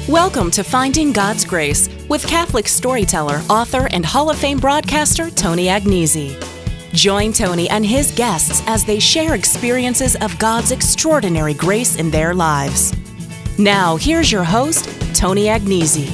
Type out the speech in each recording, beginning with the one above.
Welcome to Finding God's Grace with Catholic storyteller, author, and Hall of Fame broadcaster Tony Agnesi. Join Tony and his guests as they share experiences of God's extraordinary grace in their lives. Now, here's your host, Tony Agnesi.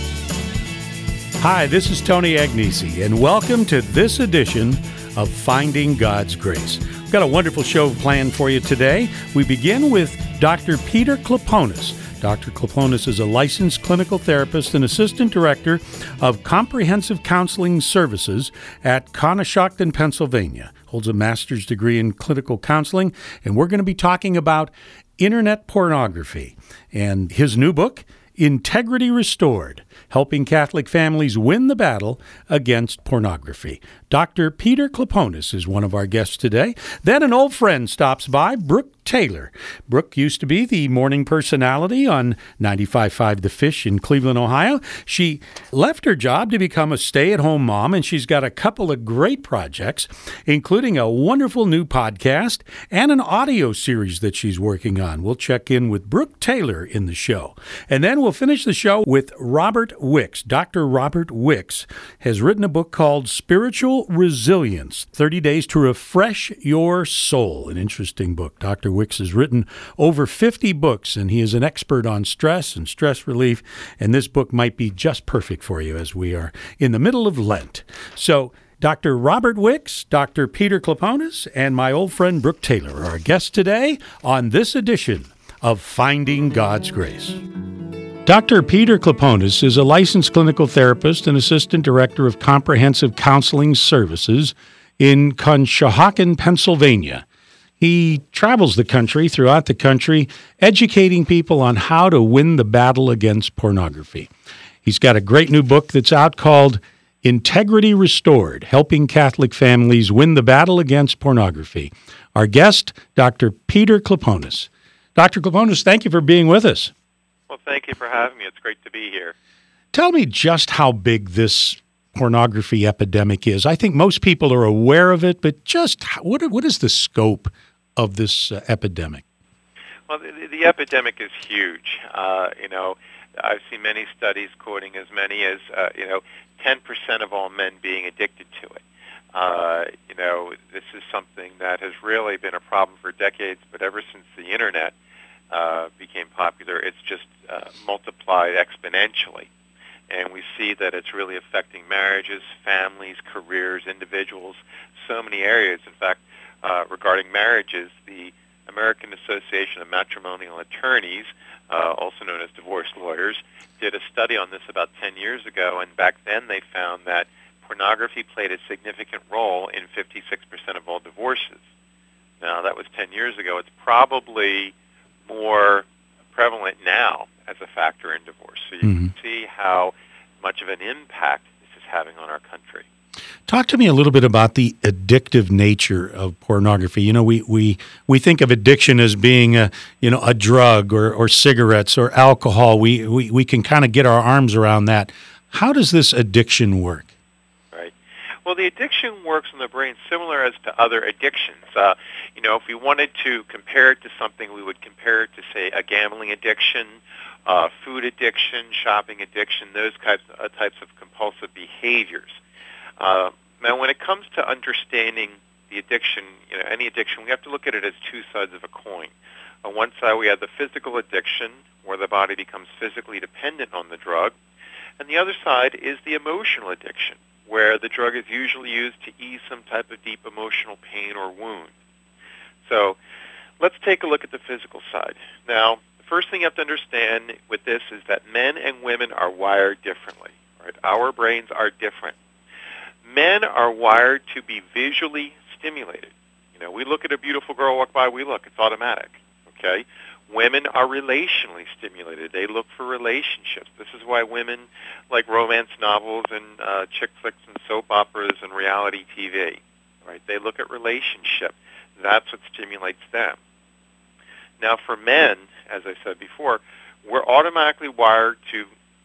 Hi, this is Tony Agnesi, and welcome to this edition of Finding God's Grace. We've got a wonderful show planned for you today. We begin with Dr. Peter Kloponis. Dr. Kloponis is a licensed clinical therapist and assistant director of comprehensive counseling services at Conshohocken, Pennsylvania. Holds a master's degree in clinical counseling, and we're going to be talking about internet pornography and his new book, Integrity Restored, Helping Catholic Families Win the Battle Against Pornography. Dr. Peter Kloponis is one of our guests today. Then an old friend stops by, Brooke Taylor. Brooke used to be the morning personality on 95.5 The Fish in Cleveland, Ohio. She left her job to become a stay-at-home mom, and she's got a couple of great projects, including a wonderful new podcast and an audio series that she's working on. We'll check in with Brooke Taylor in the show. And then we'll finish the show with Robert Wicks. Dr. Robert Wicks has written a book called Spiritual Resilience, 30 Days to Refresh Your Soul. An interesting book. Dr. Wicks has written over 50 books, and he is an expert on stress and stress relief, and this book might be just perfect for you as we are in the middle of Lent. So, Dr. Robert Wicks, Dr. Peter Kloponis, and my old friend Brooke Taylor are our guests today on this edition of Finding God's Grace. Dr. Peter Kloponis is a licensed clinical therapist and assistant director of comprehensive counseling services in Conshohocken, Pennsylvania. He travels throughout the country, educating people on how to win the battle against pornography. He's got a great new book that's out called Integrity Restored, Helping Catholic Families Win the Battle Against Pornography. Our guest, Dr. Peter Kloponis. Dr. Kloponis, thank you for being with us. Well, thank you for having me. It's great to be here. Tell me just how big this pornography epidemic is. I think most people are aware of it, but just what is the scope of this epidemic? Well, the epidemic is huge. I've seen many studies quoting as many as 10% of all men being addicted to it. This is something that has really been a problem for decades, but ever since the internet became popular, it's just multiplied exponentially. And we see that it's really affecting marriages, families, careers, individuals, so many areas. In fact, regarding marriages, the American Association of Matrimonial Attorneys, also known as divorce lawyers, did a study on this about 10 years ago, and back then they found that pornography played a significant role in 56% of all divorces. Now, that was 10 years ago. It's probably more prevalent now as a factor in divorce. So you can see how much of an impact this is having on our country. Talk to me a little bit about the addictive nature of pornography. You know, we think of addiction as being a drug or cigarettes or alcohol. We can kind of get our arms around that. How does this addiction work? Right. Well, the addiction works in the brain similar as to other addictions. If we wanted to compare it to something, we would compare it to, say, a gambling addiction, food addiction, shopping addiction, those types of compulsive behaviors. Now, when it comes to understanding the addiction, any addiction, we have to look at it as two sides of a coin. On one side, we have the physical addiction, where the body becomes physically dependent on the drug. And the other side is the emotional addiction, where the drug is usually used to ease some type of deep emotional pain or wound. So let's take a look at the physical side. Now, the first thing you have to understand with this is that men and women are wired differently. Right? Our brains are different. Men are wired to be visually stimulated. We look at a beautiful girl walk by, it's automatic. Okay? Women are relationally stimulated. They look for relationships. This is why women like romance novels and chick flicks and soap operas and reality TV. Right? They look at relationship. That's what stimulates them. Now, for men, as I said before, we're automatically wired to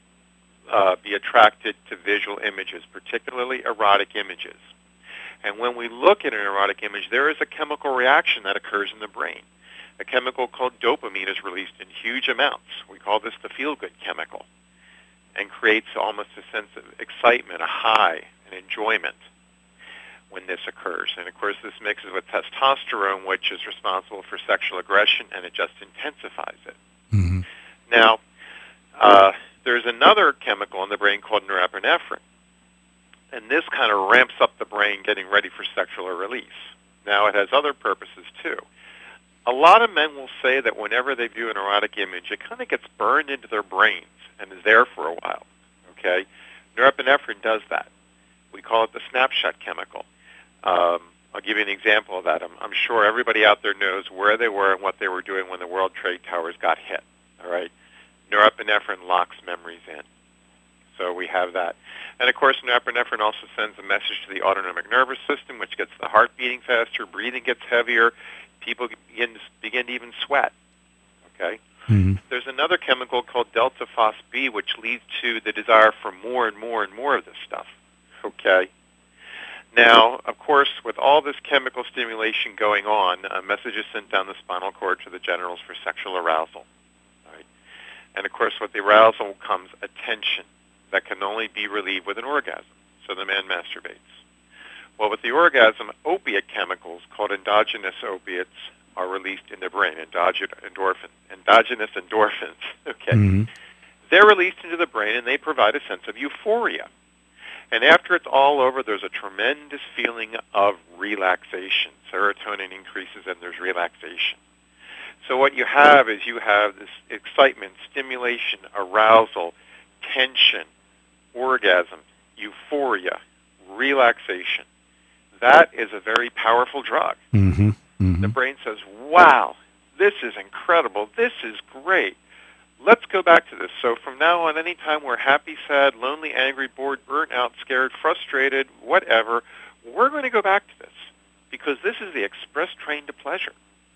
be attracted to visual images, particularly erotic images. And when we look at an erotic image, there is a chemical reaction that occurs in the brain. A chemical called dopamine is released in huge amounts. We call this the feel-good chemical, and creates almost a sense of excitement, a high, an enjoyment when this occurs. And of course, this mixes with testosterone, which is responsible for sexual aggression, and it just intensifies it. Mm-hmm. Now, there's another chemical in the brain called norepinephrine, and this kind of ramps up the brain getting ready for sexual release. Now, it has other purposes, too. A lot of men will say that whenever they view an erotic image, it kind of gets burned into their brains and is there for a while, okay? Norepinephrine does that. We call it the snapshot chemical. I'll give you an example of that. I'm sure everybody out there knows where they were and what they were doing when the World Trade Towers got hit, all right? Norepinephrine locks memories in. So we have that. And, of course, norepinephrine also sends a message to the autonomic nervous system, which gets the heart beating faster, breathing gets heavier, people begin to even sweat, okay? Mm-hmm. There's another chemical called delta phos B, which leads to the desire for more and more and more of this stuff, okay? Now, of course, with all this chemical stimulation going on, a message is sent down the spinal cord to the genitals for sexual arousal, right? And, of course, with the arousal comes attention that can only be relieved with an orgasm, so the man masturbates. Well, with the orgasm, opiate chemicals called endogenous opiates are released in the brain, endogenous endorphins, okay? Mm-hmm. They're released into the brain, and they provide a sense of euphoria. And after it's all over, there's a tremendous feeling of relaxation. Serotonin increases, and there's relaxation. So what you have is you have this excitement, stimulation, arousal, tension, orgasm, euphoria, relaxation. That is a very powerful drug. Mm-hmm. Mm-hmm. The brain says, wow, this is incredible. This is great. Let's go back to this. So from now on, anytime we're happy, sad, lonely, angry, bored, burnt out, scared, frustrated, whatever, we're going to go back to this because this is the express train to pleasure.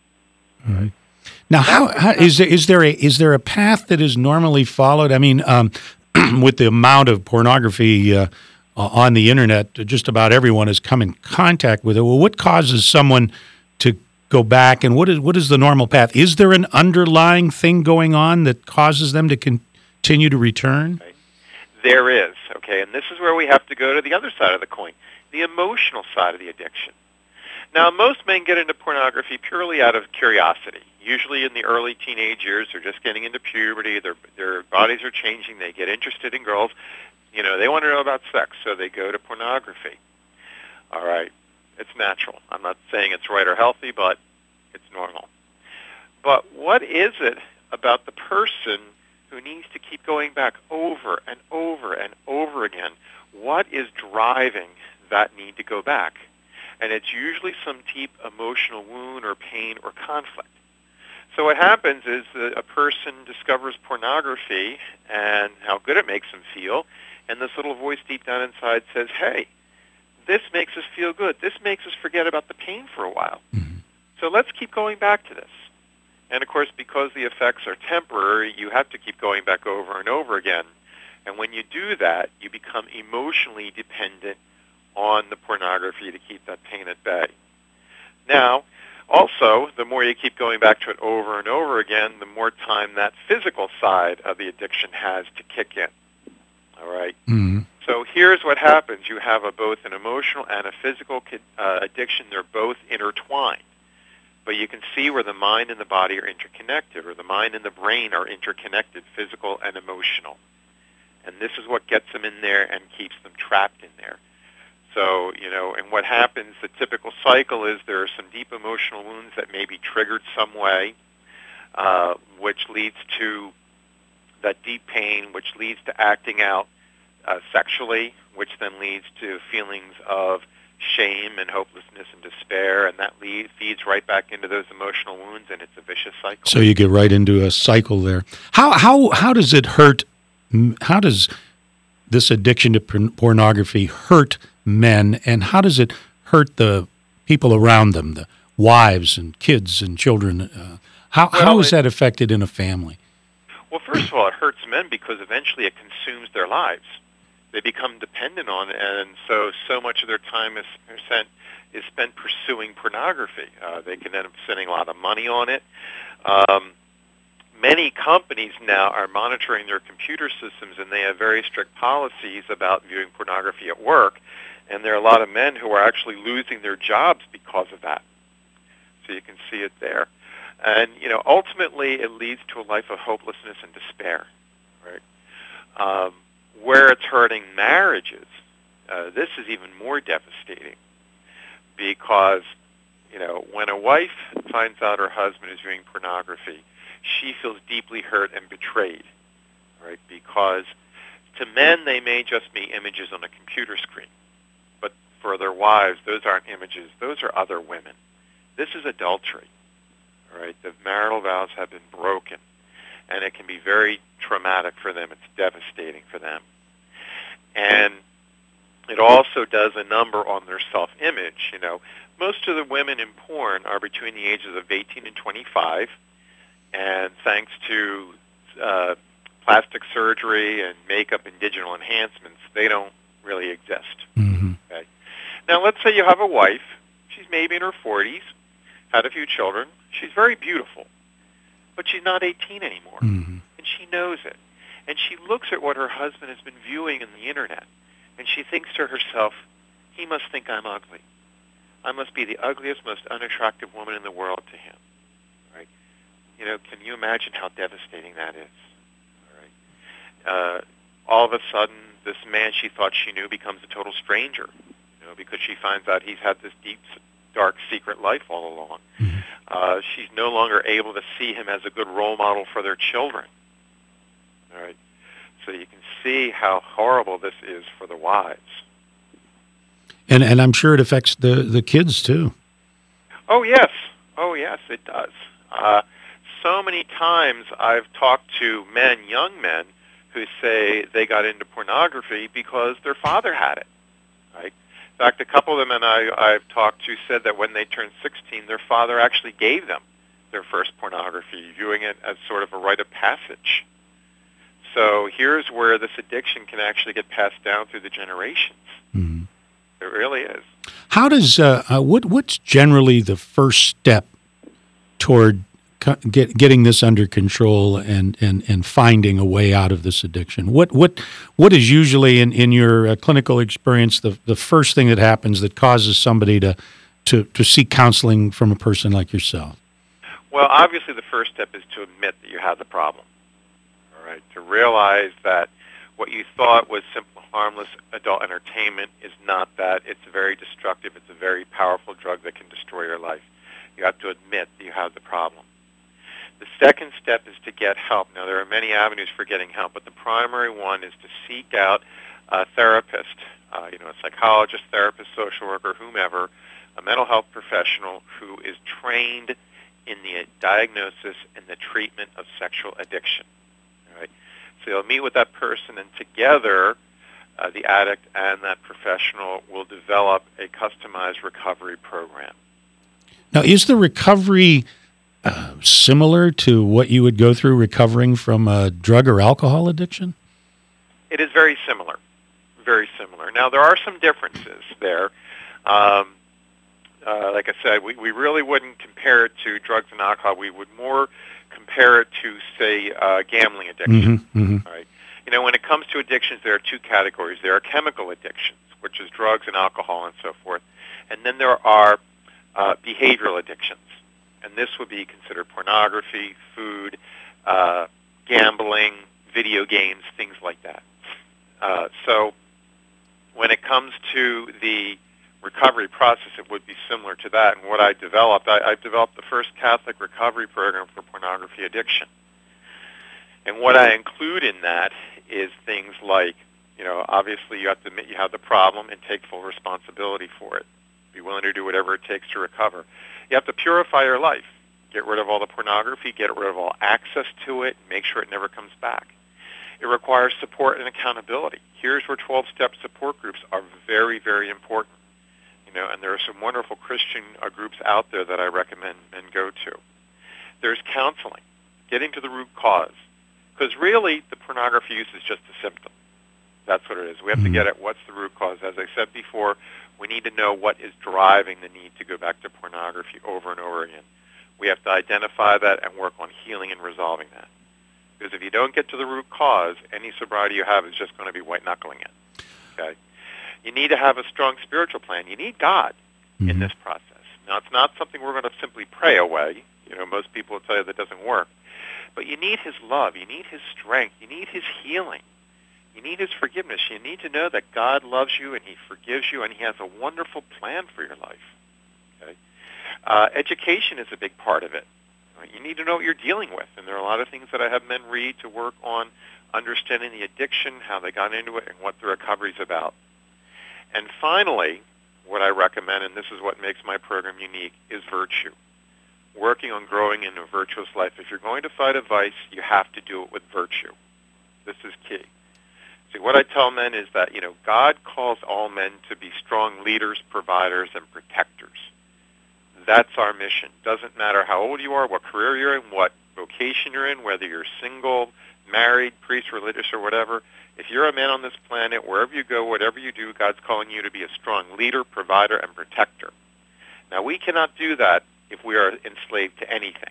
Right. Now, how is there a path that is normally followed? I mean, with the amount of pornography on the internet, just about everyone has come in contact with it. Well, what causes someone to go back, and what is the normal path? Is there an underlying thing going on that causes them to continue to return? Right. There is, okay, and this is where we have to go to the other side of the coin, the emotional side of the addiction. Now, most men get into pornography purely out of curiosity. Usually in the early teenage years, they're just getting into puberty, their bodies are changing, they get interested in girls. You know, they want to know about sex, so they go to pornography. All right, it's natural. I'm not saying it's right or healthy, but it's normal. But what is it about the person who needs to keep going back over and over and over again? What is driving that need to go back? And it's usually some deep emotional wound or pain or conflict. So what happens is that a person discovers pornography and how good it makes them feel, and this little voice deep down inside says, hey, this makes us feel good. This makes us forget about the pain for a while. Mm-hmm. So let's keep going back to this. And, of course, because the effects are temporary, you have to keep going back over and over again. And when you do that, you become emotionally dependent on the pornography to keep that pain at bay. Now, also, the more you keep going back to it over and over again, the more time that physical side of the addiction has to kick in. All right? Mm-hmm. So here's what happens. You have both an emotional and a physical addiction. They're both intertwined. But you can see where the mind and the body are interconnected, or the mind and the brain are interconnected, physical and emotional. And this is what gets them in there and keeps them trapped in there. So, you know, and what happens, the typical cycle is there are some deep emotional wounds that may be triggered some way, which leads to that deep pain, which leads to acting out sexually, which then leads to feelings of shame and hopelessness and despair, and that feeds right back into those emotional wounds, and it's a vicious cycle. So you get right into a cycle there. How does it hurt? How does this addiction to pornography hurt men, and how does it hurt the people around them, the wives and kids and children? How is that affected in a family? Well, first of all, it hurts men because eventually it consumes their lives. they become dependent on it, and so much of their time is spent pursuing pornography. They can end up spending a lot of money on it. Many companies now are monitoring their computer systems, and they have very strict policies about viewing pornography at work. And there are a lot of men who are actually losing their jobs because of that. So you can see it there. And, ultimately it leads to a life of hopelessness and despair, right? Where it's hurting marriages, this is even more devastating because, when a wife finds out her husband is viewing pornography, she feels deeply hurt and betrayed, right? Because to men, they may just be images on a computer screen. But for their wives, those aren't images. Those are other women. This is adultery, right? The marital vows have been broken, and it can be very traumatic for them. It's devastating for them. And it also does a number on their self-image. Most of the women in porn are between the ages of 18 and 25, and thanks to plastic surgery and makeup and digital enhancements, they don't really exist. Mm-hmm. Okay? Now, let's say you have a wife. She's maybe in her 40s, had a few children. She's very beautiful, but she's not 18 anymore, mm-hmm. and she knows it. And she looks at what her husband has been viewing in the Internet, and she thinks to herself, he must think I'm ugly. I must be the ugliest, most unattractive woman in the world to him. Right? Can you imagine how devastating that is? All right. All of a sudden, this man she thought she knew becomes a total stranger, because she finds out he's had this deep, dark, secret life all along. Mm-hmm. She's no longer able to see him as a good role model for their children. All right. So you can see how horrible this is for the wives. And I'm sure it affects the kids too. Oh yes, it does. So many times I've talked to young men, who say they got into pornography because their father had it. Right? In fact, a couple of them and I've talked to said that when they turned 16, their father actually gave them their first pornography, viewing it as sort of a rite of passage. So here's where this addiction can actually get passed down through the generations. Mm-hmm. It really is. How does what's generally the first step toward getting this under control and finding a way out of this addiction? What is usually in your clinical experience the first thing that happens that causes somebody to seek counseling from a person like yourself? Well, obviously the first step is to admit that you have the problem. All right, to realize that what you thought was simple, harmless adult entertainment is not that. It's very destructive. It's a very powerful drug that can destroy your life. You have to admit that you have the problem. The second step is to get help. Now, there are many avenues for getting help, but the primary one is to seek out a therapist, a psychologist, therapist, social worker, whomever, a mental health professional who is trained in the diagnosis and the treatment of sexual addiction. All right? So you'll meet with that person, and together the addict and that professional will develop a customized recovery program. Now, is the recovery similar to what you would go through recovering from a drug or alcohol addiction? It is very similar, very similar. Now, there are some differences there. Like I said, we really wouldn't compare it to drugs and alcohol. We would more compare it to, say, gambling addiction. Mm-hmm, mm-hmm. All right. When it comes to addictions, there are two categories. There are chemical addictions, which is drugs and alcohol and so forth. And then there are behavioral addictions. And this would be considered pornography, food, gambling, video games, things like that. So when it comes to the recovery process, it would be similar to that. And what I developed, I've developed the first Catholic recovery program for pornography addiction. And what I include in that is things like, obviously you have to admit you have the problem and take full responsibility for it. Be willing to do whatever it takes to recover. You have to purify your life. Get rid of all the pornography, get rid of all access to it, make sure it never comes back. It requires support and accountability. Here's where 12-step support groups are very, very important. And there are some wonderful Christian groups out there that I recommend men go to. There's counseling, getting to the root cause. Because really, the pornography use is just a symptom. That's what it is. We have to get at what's the root cause. As I said before, we need to know what is driving the need to go back to pornography over and over again. We have to identify that and work on healing and resolving that. Because if you don't get to the root cause, any sobriety you have is just going to be white-knuckling it. Okay? You need to have a strong spiritual plan. You need God in this process. Now, it's not something we're going to simply pray away. Most people will tell you that doesn't work. But you need his love. You need his strength. You need his healing. You need his forgiveness. You need to know that God loves you and he forgives you and he has a wonderful plan for your life. Okay? Education is a big part of it. You need to know what you're dealing with. And there are a lot of things that I have men read to work on understanding the addiction, how they got into it, and what the recovery is about. And finally, what I recommend, and this is what makes my program unique, is virtue. Working on growing in a virtuous life. If you're going to fight a vice, you have to do it with virtue. This is key. See, what I tell men is that, God calls all men to be strong leaders, providers, and protectors. That's our mission. Doesn't matter how old you are, what career you're in, what vocation you're in, whether you're single, married, priest, religious, or whatever. If you're a man on this planet, wherever you go, whatever you do, God's calling you to be a strong leader, provider, and protector. Now, we cannot do that if we are enslaved to anything.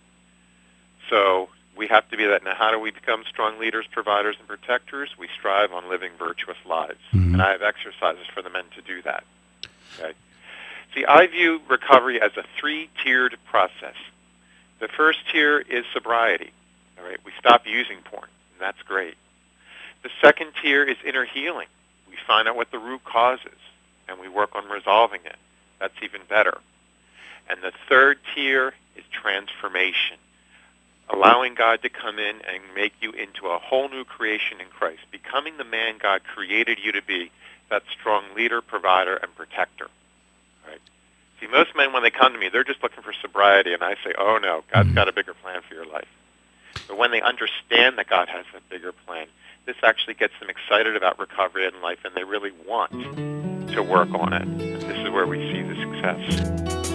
So we have to be that. Now, how do we become strong leaders, providers, and protectors? We strive on living virtuous lives. And I have exercises for the men to do that. Okay? See, I view recovery as a three-tiered process. The first tier is sobriety. All right? We stop using porn, and that's great. The second tier is inner healing. We find out what the root cause is, and we work on resolving it. That's even better. And the third tier is transformation, allowing God to come in and make you into a whole new creation in Christ, becoming the man God created you to be, that strong leader, provider, and protector. Right? See, most men, when they come to me, they're just looking for sobriety, and I say, oh, no, God's got a bigger plan for your life. But when they understand that God has a bigger plan, this actually gets them excited about recovery in life, and they really want to work on it. And this is where we see the success.